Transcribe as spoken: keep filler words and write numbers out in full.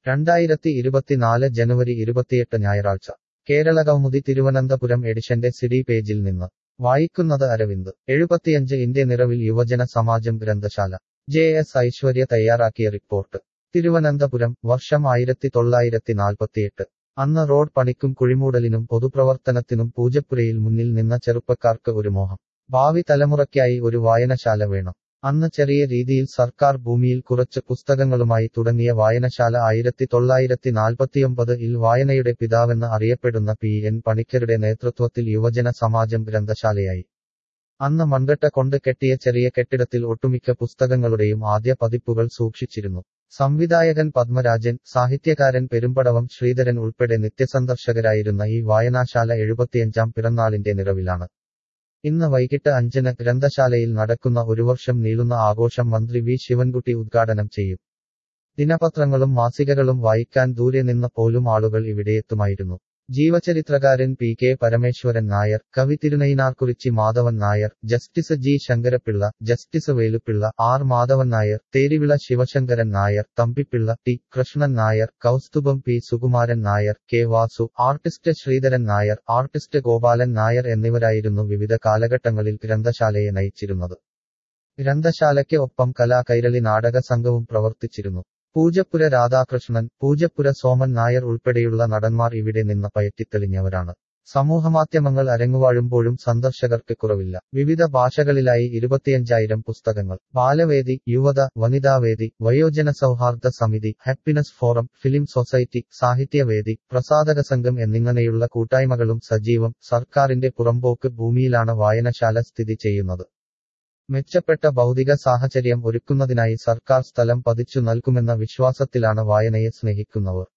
രണ്ടായിരത്തി ഇരുപത്തിനാല് ജനുവരി ഇരുപത്തിയെട്ട് ഞായറാഴ്ച കേരള കൗമുദി തിരുവനന്തപുരം എഡിഷന്റെ സിഡി പേജിൽ നിന്ന് വായിക്കുന്നത് അരവിന്ദ് എഴുപത്തിയഞ്ച് ഇന്ത്യ നിറവിൽ യുവജന സമാജം ഗ്രന്ഥശാല ജെ എസ് ഐശ്വര്യ തയ്യാറാക്കിയ റിപ്പോർട്ട് തിരുവനന്തപുരം വർഷം ആയിരത്തി തൊള്ളായിരത്തി നാൽപ്പത്തിയെട്ട് അന്ന് റോഡ് പണിക്കും കുഴിമൂടലിനും പൊതുപ്രവർത്തനത്തിനും പൂജപ്പുരയിൽ മുന്നിൽ നിന്ന ചെറുപ്പക്കാർക്ക് ഒരു മോഹം ഭാവി തലമുറയ്ക്കായി ഒരു വായനശാല വേണം അന്ന് ചെറിയ രീതിയിൽ സർക്കാർ ഭൂമിയിൽ കുറച്ച് പുസ്തകങ്ങളുമായി തുടങ്ങിയ വായനശാല ആയിരത്തി തൊള്ളായിരത്തി നാൽപ്പത്തിയൊമ്പത് ഇൽ വായനയുടെ പിതാവെന്ന് അറിയപ്പെടുന്ന പി എൻ പണിക്കരുടെ നേതൃത്വത്തിൽ യുവജന സമാജം ഗ്രന്ഥശാലയായി അന്ന് മൺകട്ട കൊണ്ട് കെട്ടിയ ചെറിയ കെട്ടിടത്തിൽ ഒട്ടുമിക്ക പുസ്തകങ്ങളുടെയും ആദ്യ പതിപ്പുകൾ സൂക്ഷിച്ചിരുന്നു സംവിധായകൻ പത്മരാജൻ സാഹിത്യകാരൻ പെരുമ്പടവം ശ്രീധരൻ ഉൾപ്പെടെ നിത്യസന്ദർശകരായിരുന്ന ഈ വായനാശാല എഴുപത്തിയഞ്ചാം പിറന്നാളിന്റെ നിറവിലാണ് ഇന്ന് വൈകിട്ട് അഞ്ചിന് ഗ്രന്ഥശാലയിൽ നടക്കുന്ന ഒരു വർഷം നീളുന്ന ആഘോഷം മന്ത്രി വി ശിവൻകുട്ടി ഉദ്ഘാടനം ചെയ്യും ദിനപത്രങ്ങളും മാസികകളും വായിക്കാൻ ദൂരെ നിന്ന് പോലും ആളുകൾ ഇവിടെയെത്തുമായിരുന്നു ജീവചരിത്രകാരൻ പി കെ പരമേശ്വരൻ നായർ കവി Thirunayinarkurichi Madhavan Nair justice G Sankarapillai justice Velupillai R Madhavan Nair Therivila Sivasankaran Nair Thampipillai T Krishnan Nair Kausthubham P Sukumaran Nair K Vasu artist Sreedharan Nair artist Gopalan Nair എന്നിവരായിരുന്നു വിവിധ കാലഘട്ടങ്ങളിൽ ഗ്രന്ഥശാലയെ നയിച്ചിരുന്നത് ഗ്രന്ഥശാലയ്ക്ക് ഒപ്പം കലാകൈരളി നാടക സംഘവും പ്രവർത്തിച്ചിരുന്നു പൂജപ്പുര രാധാകൃഷ്ണൻ പൂജപ്പുര സോമൻ നായർ ഉൾപ്പെടെയുള്ള നടന്മാർ ഇവിടെ നിന്ന് പയറ്റിത്തെളിഞ്ഞവരാണ് സമൂഹമാധ്യമങ്ങൾ അരങ്ങുവാഴുമ്പോഴും സന്ദർശകർക്ക് കുറവില്ല വിവിധ ഭാഷകളിലായി ഇരുപത്തിയഞ്ചായിരം പുസ്തകങ്ങൾ ബാലവേദി യുവത വനിതാവേദി വയോജന സൗഹാർദ്ദ സമിതി ഹാപ്പിനസ് ഫോറം ഫിലിം സൊസൈറ്റി സാഹിത്യവേദി പ്രസാധക സംഘം എന്നിങ്ങനെയുള്ള കൂട്ടായ്മകളും സജീവം സർക്കാരിന്റെ പുറമ്പോക്ക് ഭൂമിയിലാണ് വായനശാല സ്ഥിതി ചെയ്യുന്നത് മെച്ചപ്പെട്ട ഭൗതിക സാഹചര്യം ഒരുക്കുന്നതിനായി സർക്കാർ സ്ഥലം പതിച്ചു നൽകുമെന്ന വിശ്വാസത്തിലാണ് വായനയെ സ്നേഹിക്കുന്നവർ